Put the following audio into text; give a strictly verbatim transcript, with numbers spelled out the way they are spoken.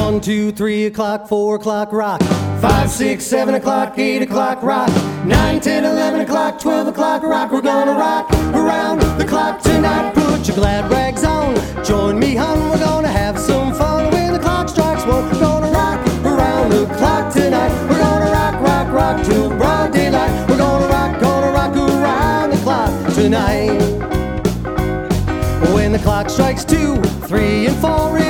One, two, three o'clock, four o'clock, rock. Five, six, seven o'clock, eight o'clock, rock. Nine, ten, eleven o'clock, twelve o'clock, rock. We're gonna rock around the clock tonight. Put your glad rags on, join me, hon. We're gonna have some fun when the clock strikes one. We're gonna rock around the clock tonight. We're gonna rock, rock, rock till broad daylight. We're gonna rock, gonna rock around the clock tonight. When the clock strikes two, three, and four.